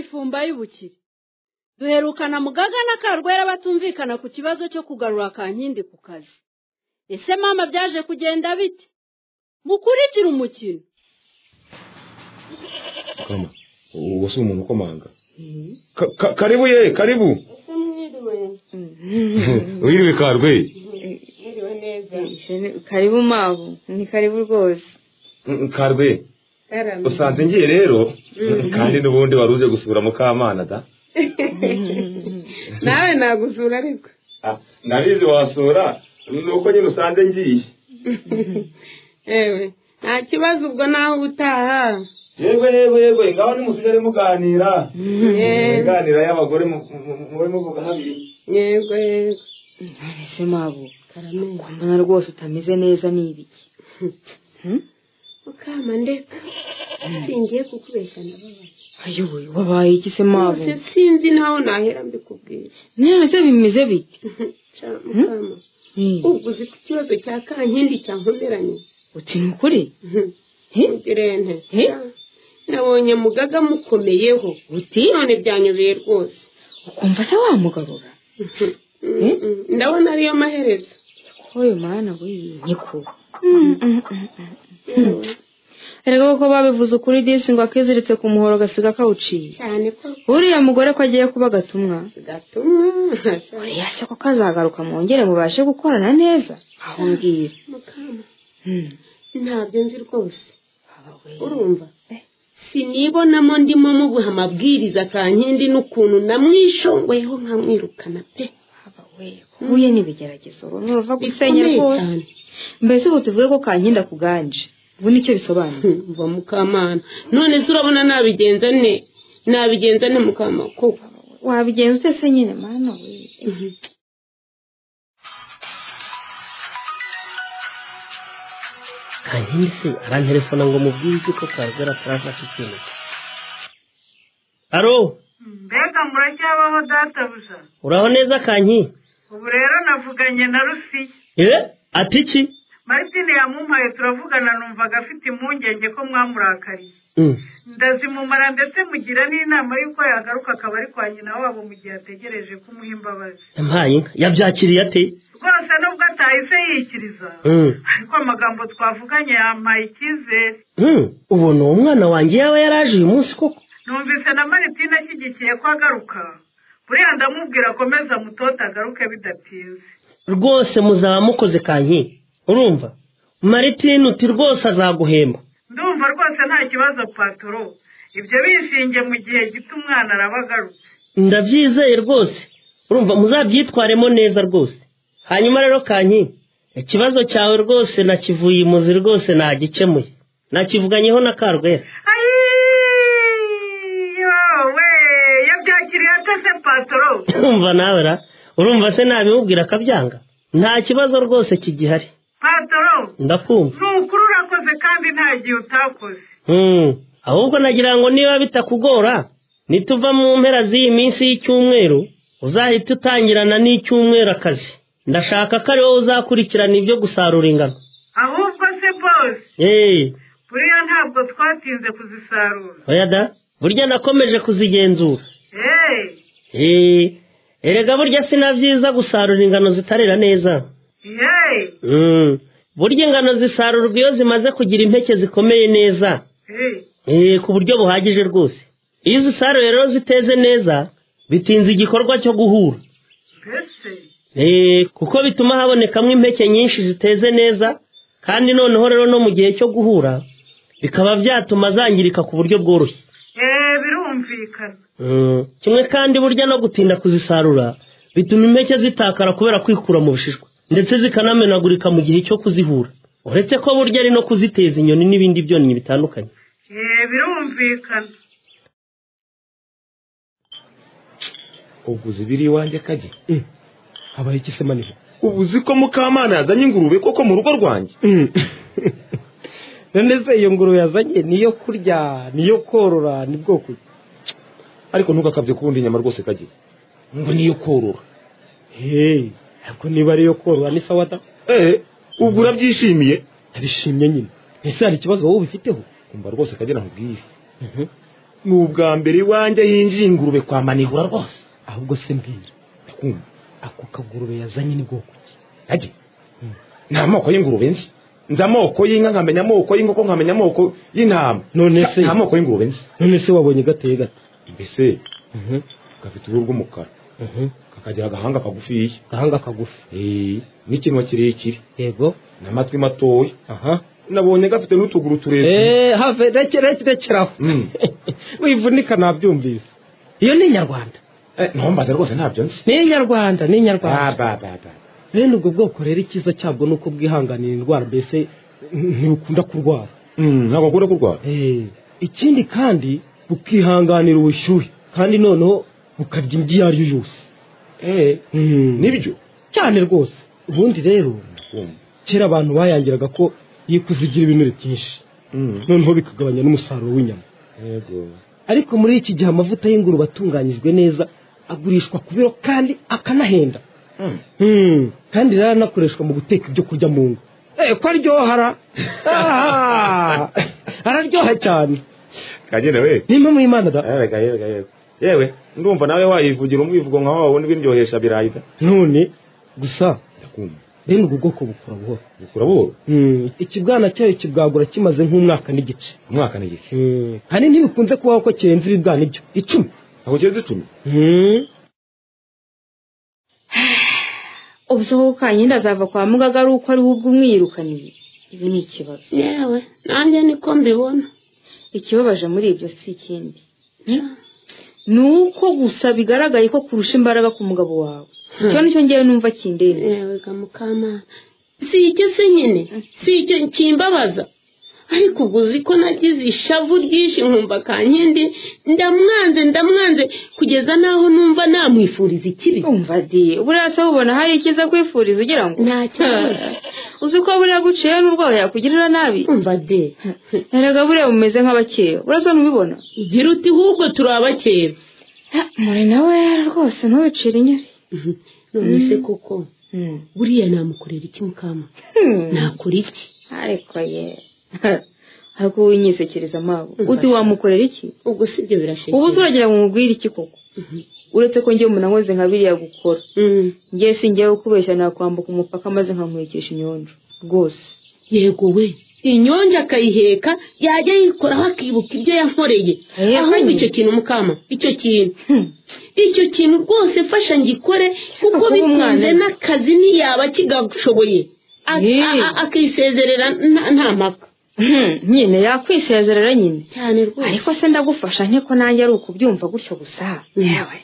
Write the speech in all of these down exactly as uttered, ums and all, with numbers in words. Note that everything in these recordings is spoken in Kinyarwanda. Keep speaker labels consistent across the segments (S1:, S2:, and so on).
S1: ifumba y'ubukire. Duherukana Mugaga na Karwera batumvikana ku kibazo cyo kugarura Kankindi ku kazi. Ese mama byaje kugenda bite? Mukurikira umukino.
S2: Kama, wose umuntu komanga. Karibu ye, karibu. Wiriwe Karwe.
S3: Wiriwe neza. Karibu mabu, ni karibu rwose.
S2: Karwe. Usanze ngiye rero kandi n'ubundi waruze gusura Mukamana da.
S3: Nawe nagusura ariko.
S2: Ah, narize wasura nuko nyine usanze ngiye.
S3: Ewe, nta kibazo ubwo naho utaha.
S2: Yego yego yego ngaho ni musujere muganira. Muganira y'abagore muri muvuga habiri.
S3: Yego yego.
S4: Ese mabu, karame. Mbona rwose utameze neza nibiki.
S3: Hm? Ukama ndeka. Singiye kukubesha nababaye.
S4: Ayowe, wabaye iki se mabu?
S3: Sinzi naho nahera mbikubwira.
S4: None se bimeze bite?
S3: Mukama. Ubwo uzi ku kibazo cya Kankindi cyankomeranye.
S4: Uti nukuri?
S3: He? Irene. He? Nabonye Mugaga mukomeyeho.
S4: Uti
S3: none byanyobeye rwose.
S4: Ukumva se wamugarura?
S3: Eh? Ndabona ariyo maherezo.
S4: Oyo mana we nyiko. Erega ko babivuze ukuri disi ngo akiziritse ku muhoro gasiga kawuciye.
S3: Cyane ko.
S4: Uriya mugore ko agiye kuba gatumwa.
S3: Gatumwa.
S4: Uriya se ko kazagaruka mwongere mubashe gukorana neza. Aho ngira.
S3: Mukama. Hmm. Ntabyo nzi rwose. Urumva? Eh. Sinibonamo ndimo mu guha amabwiriza Kankindi n'ukuntu namwishongoyeho nkamwirukana pe.
S4: Abawe. Huye nibigeragezo. Urumva gusenya rwose. Mbese ubu tuvuge ko Kankindi akuganje. Ubu nicyo bisobanura.
S3: Mva Mukamana. None turabona nabigenza ne. Nabigenza ne Mukama ko.
S4: Wabigenza se nyine mana we.
S5: Kankindi se arantelefona ngo mubwire ko Karwera tarafashe ikintu. Aro?
S6: Mbega muracyabaho databuja?
S5: Uraho neza Kanki?
S6: Ubu rero navuganye na Rusi.
S5: Eh? Ati iki?
S6: Martine yamumpaye turavugana numvaga afite impungenge ko mwamurakariye.
S5: Mm.
S6: Ndazimumara ndetse mugira n'inama yuko yagaruka akaba ari kwa nyina wabo mu gihe ategereje kumuha imbabazi.
S5: Yampaye inka yabyakiriye ate?
S6: Rwose nubwo atahise yikiriza.
S5: Mm.
S6: Ariko amagambo twavuganye yampaye icyizere.
S5: Mm. Ubona umwana wanjye yawe yaraje uyu munsi koko?
S6: Numvise na Martine ashyigikiye ko agaruka. Buriya ndamubwira akomeza mutota agaruke bidatinze.
S5: Rwose muzaba mukoze Kanki. Urumva? Martine uti rwose azaguhemba.
S6: Ndumva rwose nta kibazo patoro. Ibyo bishinge mu gihe gito umwana arabagarutse.
S5: Ndabyizeye rwose. Urumva muzabyitwaremo neza rwose. Hanyuma rero Kanki, ikibazo cyawe rwose nakivuye imuzi rwose nagikemuye. Nakivuganyeho na Karwera.
S6: Yowe, yabyakiriye atase patoro.
S5: Urumva nawe ra? Urumva se nabimubwira akabyanga? Nta kibazo rwose kigihari.
S6: Patoro.
S5: Ndakumva.
S6: Nukuri urakoze kandi nta gihe utakoze.
S5: Hmm. Ahubwo nagira ngo niba bitakugora, nituva mu mpera z'iyi minsi y'icyumweru, uzahita utangirana n'icyumweru akazi. Ndashaka ko ari wowe uzakurikirana ibyo gusarura ingano.
S6: Ahubwo se boss.
S5: Eh.
S6: Buriya ntabwo twatinze kuzisarura.
S5: Oya da, burya nakomeje kuzigenzura.
S6: Eh.
S5: Eh. Erega burya sinavyiza gusarura ingano zitarera neza.
S6: Hey.
S5: Mm. Burya ingano zisarurwa iyo zimaze kugira impeke zikomeye neza.
S6: Hey.
S5: Eh, ku buryo buhagije rwose. Iyo zisaruye rero ziteze neza, bitinze igikorwa cyo guhura.
S6: Bese.
S5: Eh, kuko bituma habonekamo impeke nyinshi ziteze neza, kandi noneho rero no mu gihe cyo guhura, bikaba byatuma zangirika ku buryo bworoshye.
S6: Eh, birumvikana.
S5: Mm. Kimwe kandi burya no gutinda kuzisarura, bituma impeke zitakara kubera kwikura mu bishishwa, ndetse zikanamenagurika mu gihe cyo kuzihura. Uretse ko burya ari no kuziteza inyoni n'ibindi byonnyi bitandukanye.
S6: Eh, birumvikana.
S2: Uguze biri wanje kaje. Mm. Habaye iki se manije? Ubuzi ko Mukamana yazanye ingurube koko mu rugo rwanjye.
S7: None se iyo ngurube yazanye niyo kurya, niyo korora, ni bwoko.
S2: Ariko ntugakabye kubundi inyama rwose kaje. Ngo niyo korora.
S7: Hey, ariko niba ariyo korora ni sawa da?
S2: Eh, ubwo urabyishimiye?
S7: Abishimye nyine. Ese hari ikibazo wowe ubifiteho?
S2: Umva rwose kaje nakubwiye.
S7: Mhm.
S2: n'ubwa mbere iwanjye yinjiye ingurube kwa manihura rwose.
S7: ahubwo se mbwira
S2: Ndakumva.
S7: ako kagurube yazanye ni bwoko ki?
S2: Aje. Nta moko y'ingurube nzi. Nzi amoko y'inka nkamenya amoko y'inkoko nkamenya amoko y'intama.
S7: None se
S2: nta moko y'ingurube nzi.
S7: none se wabonye gateye gata?
S2: Mbese
S7: Mhm.
S2: gafite uruhu rw'umukara.
S7: Mhm.
S2: Kakagira agahanga kagufiya.
S7: gahanga kagufi.
S2: Eh, n'ikinwa kirekire.
S7: Yego.
S2: N'amatwi matoya.
S7: Aha.
S2: Nabonye gafite n'utuguru tureture.
S7: Eh, have rekere rekeraho.
S2: Mm.
S7: Wivunika nabyumvise. Iyo ni Nyarwanda.
S2: Eh, ntombaze rwose ntabyo nzi.
S7: Ni Nyarwanda, ni Nyarwanda.
S2: Ah, ba ba ba.
S7: Bene ubwo bwoko rero ikiza cyabwo nuko bwihanganira indwara mbese ntibukunda kurwara.
S2: Mm, ntabwo akunda kurwara.
S7: Eh, ikindi kandi bukihanganira ubushyuhe kandi noneho bukarya indyo iyo ari yo yose.
S2: Eh,
S7: Mm.
S2: nibyo.
S7: cyane rwose. Ubundi rero
S2: Ndakumva.
S7: kera abantu bayangiraga ko yikuzigira ibinure byinshi.
S2: Mm.
S7: Noneho bikagabanya n'umusaruro w'inyama.
S2: Yego.
S7: Ariko muri iki gihe amavuta y'ingurube atunganyijwe neza agurishwa ku biro kandi akanahenda.
S2: Mm.
S7: Hmm. kandi rero anakoreshwa mu guteka ibyo kurya mu ngo. Eh, ko aryohara. Ah! araryoha cyane.
S2: Kagene we.
S7: Nimba mu Imana da.
S2: Ewe gaye gaye. Yewe, ndumva nawe wayivugira umwivugo nka wawe wundi biryohesha birayida.
S7: None gusa
S2: Ndakumva.
S7: bene ubwo bwoko bukura buhoro.
S2: Bukura buhoro.
S7: Hmm. ikibwana cyayo kibwagura kimaze nk'umwaka n'igice.
S2: Umwaka n'igiki.
S7: Hmm. kandi ntibikunze kubaho ko kirenze ibibwana ibyo icumi.
S2: Aho cyeze icumi.
S7: Hmm.
S4: ubwo kanyinda azava kwa mugaga ari uko ari ubwo umwirukaniye. Ibi ni ikibazo.
S3: yewe nanjye niko mbibona.
S4: Ikibabaje muri ibyo si ikindi. Nuko gusa bigaragaye ko kurusha imbaraga ku mugabo wawe. Cyo nicyo ngiye numva kindende.
S3: yewe gamukama si icyo se nyine si icyo kimbabaza. ariko ubwo uzi ko nagize ishavu ryinshi nkumva kankindi ndamwanze ndamwanze kugeza naho numva namwifuriza ikibi.
S4: Umva di buriya se ubona hari ikiza kwifuriza ugira ngo
S3: nta kibazo.
S4: uzi ko buriya guciye n'urwaho yakugirira nabi.
S3: umva de
S4: erega buriya bumeze nk'abakera urasa n'ubibona.
S3: igira uti ahubwo turi abakera.
S4: muri nawe rwose ntubicire inyari.
S3: none se koko buriya namukorera iki mukama? nakora iki?
S4: ariko ye ariko winyisekereza mabo uti wamukorera iki?
S3: ubwo sibyo birashekera.
S4: ubu turagira ngo mubwire iki koko? uretse ko ngiye umuntu ankoze nka biriya gukora ngiye singiye ukubeshya nakwambuka umupaka maze nkankwekesha inyonjo rwose.
S3: yego we inyonjo akayiheka yajya yikoraho akibuka ibyo yankoreye. ahubwo icyo kintu mukama icyo kintu icyo kintu rwose fasha ngikore kuko bikunze n'akazi ntiyaba kigashoboye akisezerera nta mpaka.
S4: nyine yakwisezerera nyine
S3: cyane rwose.
S4: ariko se ndagufasha nkeko nanjye ari ukubyumva gutyo gusa. yewe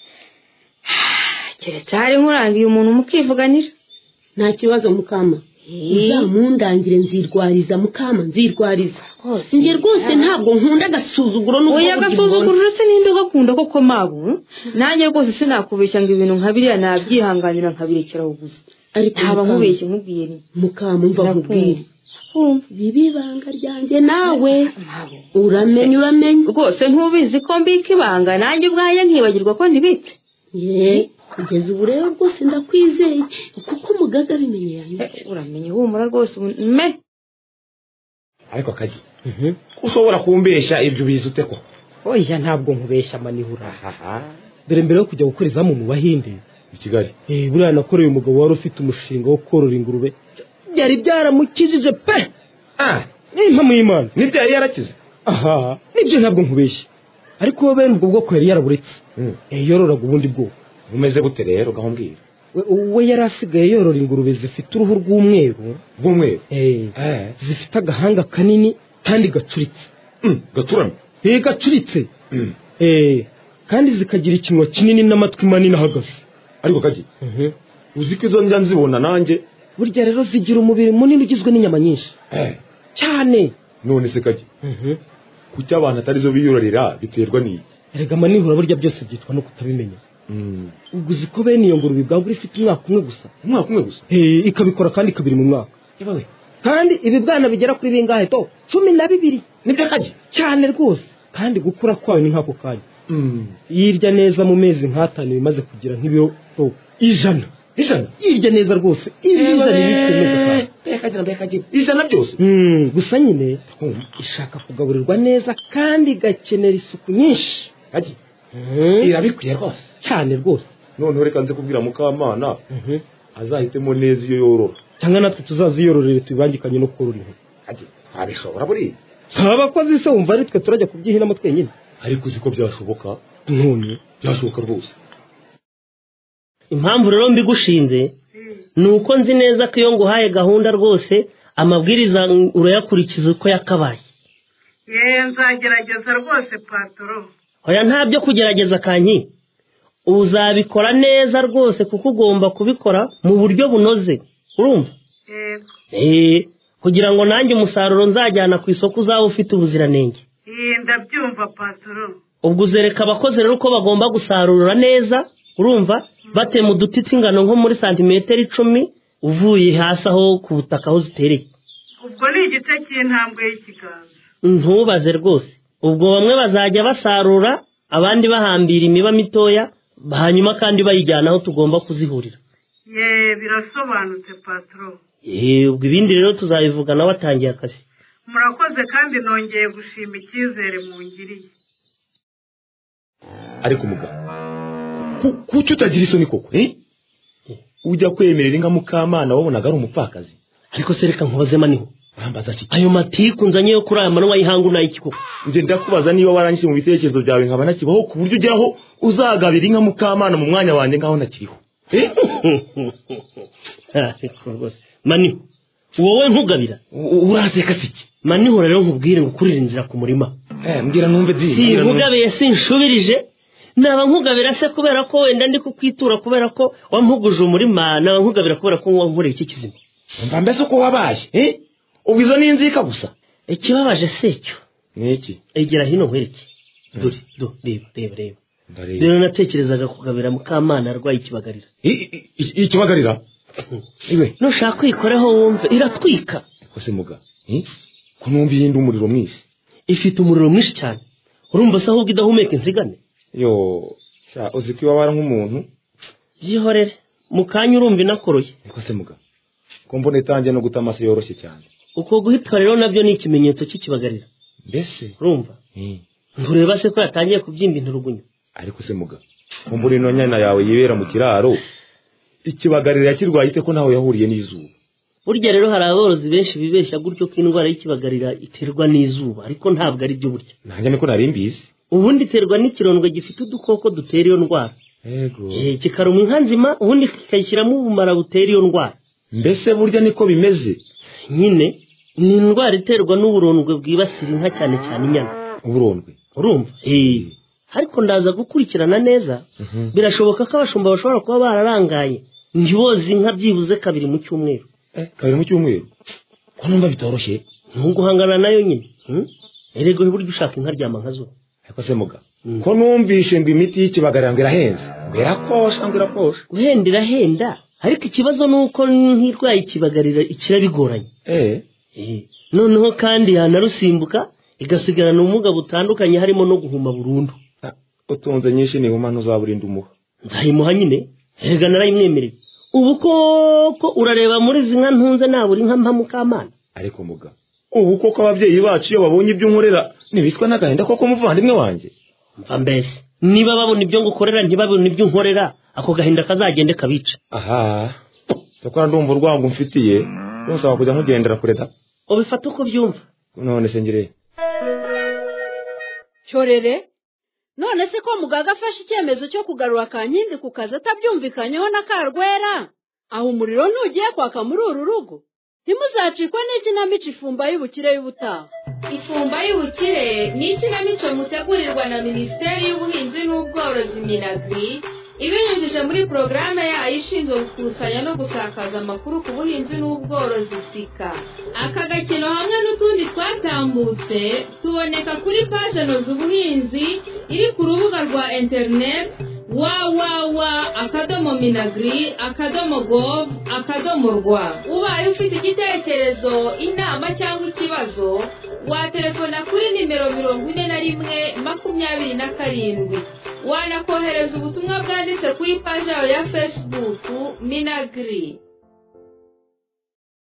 S4: keretse hari nkurangiye umuntu mukivuganira.
S3: nta kibazo mukama uzamundangire nzirwariza mukama nzirwariza. njye rwose ntabwo nkunda agasuzuguro n'ubwo
S4: oya agasuzuguro uretse n'indi ugakunda koko mabu. nanjye rwose sinakubeshya ngo ibintu nka biriya nabyihanganira nkabirekeraho gusa.
S3: ariko
S4: ntaba nkubeshye nkubwiye ni
S3: mukama umva nkubwire bibi ibanga ryanjye nawe uramenye uramenye
S4: rwose ntubizi ko mbika ibanga nanjye ubwaye nkibagirwa ko ntibitse.
S3: ye kugeza ubu rero rwose ndakwizeye kuko umugaga abimenye yanjye.
S4: uramenye humura rwose me.
S2: Ariko kaji ushobora kumbesha ibyo bizi ute ko?
S7: oya ntabwo nkubeshya manihura. dore mbere yo kujya gukora izamu mu Bahinde
S2: i Kigali
S7: eh buriya nakoreye umugabo wari ufite umushinga wo korora ingurube byari byaramukijije pe.
S2: ah
S7: nimpa mu Imana
S2: nibyo yari yarakize.
S7: aha nibyo ntabwo nkubeshya. ariko wowe bene ubwo bwoko yari yaraburetse eh yororaga ubundi bwoko.
S2: Bumeze gute rero gahombwira?
S7: we yari asigaye yorora ingurube zifite uruhu rw'umweru
S2: bw'umweru
S7: eh zifite agahanga kanini kandi gacuritse.
S2: gaturamye
S7: eh gacuritse eh kandi zikagira ikinwa kinini n'amatwi manini ahagaze.
S2: ariko kaji uzi ko izo njya nzibona nanjye.
S7: burya rero zigira umubiri munini ugizwe n'inyama nyinshi cyane.
S2: none se kaji kuki abantu atari zo biyororera biterwa n'iki?
S7: erega manihura burya byose byitwa no kutabimenya. ubwo uzi ko bene iyo ngurube bwagura ifite umwaka umwe gusa.
S2: umwaka umwe gusa
S7: eh ikabikora kandi kabiri mu mwaka.
S2: yewe
S7: kandi ibi bwana bigera kuri bingahe to cumi na bibiri.
S2: nibyo kaji
S7: cyane rwose kandi gukura kwayo ni nk'ako kanya. yirya neza mu mezi nk'atanu bimaze kugira nk'ibiro to ijana.
S2: ijana
S7: yirya neza rwose ijana n'ibiri.
S2: mbekagira mbekagira ijana byose
S7: gusa nyine ishaka kugaburirwa neza kandi igakenera isuku nyinshi
S2: kaji irabikwiye rwose
S7: cyane rwose
S2: none reka nze kubwira Mukamana azahitemo neza iyo yorora
S7: cyangwa natwe tuzaziyororere tubangikanye no korora inka
S2: kaji abishobora buri
S7: abakozi se wumva ari twe turajya kubyihinamo twenyine
S2: ariko uziko byashoboka
S7: none
S2: byashoboka rwose
S5: impamvu rero mbigushinze ni uko nzi neza ko iyo nguhaye gahunda rwose amabwiriza urayakurikiza uko yakabaye
S6: yeee nzagerageza rwose patoro
S5: oya ntabyo kugerageza kanyi uzabikora neza rwose kuko ugomba kubikora mu buryo bunoze urumva
S6: yego
S5: eee kugira ngo nanjye umusaruro nzajyana ku isoko uzaba ufite ubuziranenge
S6: iyi ndabyumva patoro
S5: ubwo uzereka abakozi rero uko bagomba gusarura neza urumva batema uduti tw'ingano nko muri santimetero icumi uvuye hasi aho ku butaka aho zitereye
S6: ubwo ni igice cy'intambwe y'ikiganza
S5: ntubaze rwose ubwo bamwe bazajya basarura abandi bahambira imiba mitoya hanyuma kandi bayijyana aho tugomba kuzihurira
S6: yeee birasobanutse patoro
S5: yeee ubwo ibindi rero tuzabivugana watangiye akazi
S6: murakoze kandi nongeye gushima icyizere mungiriye
S2: ariko mugabo kuki utagira isoni koko eh ujya kwemerera inka Mukamana wabonaga ari umupfakazi
S5: ariko se reka nkubaze maniho
S2: urambaza iki
S5: ayo matiku nzanye yo kuri aya manwa y'ihangu n'ay'ikiko
S2: nje ndakubaza niba warangije mu bitekerezo byawe nkaba nakibaho ku buryo ugeraho uzagabira inka Mukamana mu mwanya wanjye ngaho nakiriho eh
S5: maniho wowe ntugabira
S2: urateka siki
S5: maniho rero nkubwire ngukurira inzira ku murima
S2: eh mbwira numve zi
S5: si nkugabiye sinshubirije naba nkugabira se kubera ko wenda ndi kukwitura kubera ko wampuguje umurima naba nkugabira kubera ko wankoreye iki kizima
S2: mba mbese uko wabaye eh ubwizo ni inzika gusa
S5: ikibabaje secyo
S2: niki
S5: egera hino nkwereke dore do reba reba reba rero natekerezaga kugabira Mukamana arwaye ikibagarira
S2: ikibagarira iwe
S5: nushaka kwikoreho wumve iratwika
S2: kose muga eh ko numva yindi umuriro mwinshi
S5: ifite umuriro mwinshi cyane urumva se ahubwo idahumeka insigane
S2: yo sha uziko wabara nk'umuntu
S5: yihorere mukanya urumva inakoroye
S2: kose muga ko mbone tangiye no gutamase yoroshye cyane
S5: uko guhitwa rero nabyo ni ikimenyetso cy'ikibagarira
S2: mbese
S5: urumva
S2: eh
S5: ntureba se ko yatangiye kubyimba inturugunyo
S2: ariko se muga ko mbone no nyana yawe yibera mu kiraro ikibagarira yakirwaye ite ko naho yahuriye n'izuba
S5: burya rero hari aborozi benshi bibeshya gutyo ko indwara y'ikibagarira iterwa n'izuba ariko ntabwo ari byo burya
S2: nanjye niko nari mbizi
S5: ubundi iterwa n'ikirondwe gifite udukoko dutera iyo ndwara
S2: yego
S5: eh kikaruma inka nzima ubundi kikayishyiramo ubumara butera iyo ndwara
S2: mbese burya niko bimeze
S5: nyine ni indwara iterwa n'uburondwe bwibasira inka cyane cyane inyana
S2: uburondwe
S5: urumva eh ariko ndaza gukurikirana neza birashoboka ko abashumba bashobora kuba bararangaye ntiboze inka byibuze kabiri mu cyumweru
S2: eh kabiri mu cyumweru ko numva bitoroshye
S5: ntuguhangana nayo nyine erego buryo ushaka inka ryama nkazo
S2: ariko se muga ko numvishe ngo imiti y'ikibagarira ngo irahenze ngo irakosha ngo irakosha
S5: guhenda irahenda ariko ikibazo ni uko nk'irwaye ikibagarira ikira bigoranye
S2: eh
S5: eh noneho kandi yanarusimbuka igasigarana ubumuga butandukanye harimo no guhuma burundu
S2: utunze nyinshi ni humano uzaburinda umuha
S5: nzayimuha nyine erega narayimwemereye ubu koko urareba muri zinka ntunze naburi nka mpa Mukamana
S2: ariko muga ubu koko ababyeyi bacu iyo babonye ibyo nkorera nibitwa n'agahinda koko muvandimwe wanjye
S5: mva mbese niba babona ibyo ngukorera ntibabona ibyo nkorera ako gahinda kazagende kabica
S2: aha cyakora ndumva urwango mfitiye nusaba kujya nkugendera kure da
S5: ubifata uko byumva
S2: none se ngire
S1: cyorere none se ko mugaga afashe icyemezo cyo kugarura Kankindi ku kazi atabyumvikanyeho na Karwera aho umuriro ntugiye kwaka muri uru rugo ntimuzacikwe n'ikinamico ifumba y'ubukire y'ubutaha
S4: ifumba y'ubukire ni ikinamico mutegurirwa na Minisiteri y'Ubuhinzi n'Ubworozi Minagri ibinyujije muri porogaramu yayo ishinzwe gukusanya no gusakaza amakuru ku buhinzi n'ubworozi sika aka gakino hamwe n'utundi twatambutse tuboneka kuri paje noza ubuhinzi iri ku rubuga rwa interineti wawawa akadomo minagri akadomo gov akadomo rwa ubaye ufite igitekerezo inama cyangwa ikibazo watelefona kuri nimero mirongo ine na rimwe makumyabiri na karindwi wanakohereza ubutumwa bwanditse kuri paji yawe ya Facebook Minagri.